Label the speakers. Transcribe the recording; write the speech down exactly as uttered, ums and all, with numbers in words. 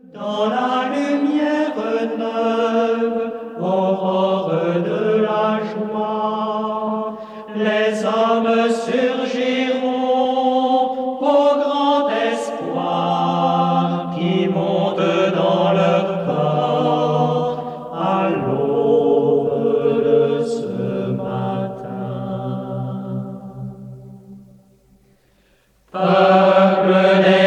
Speaker 1: Dans la lumière neuve, aurore de la joie, les hommes surgiront au grand espoir qui monte dans leur corps à l'aube de ce matin. Peuple des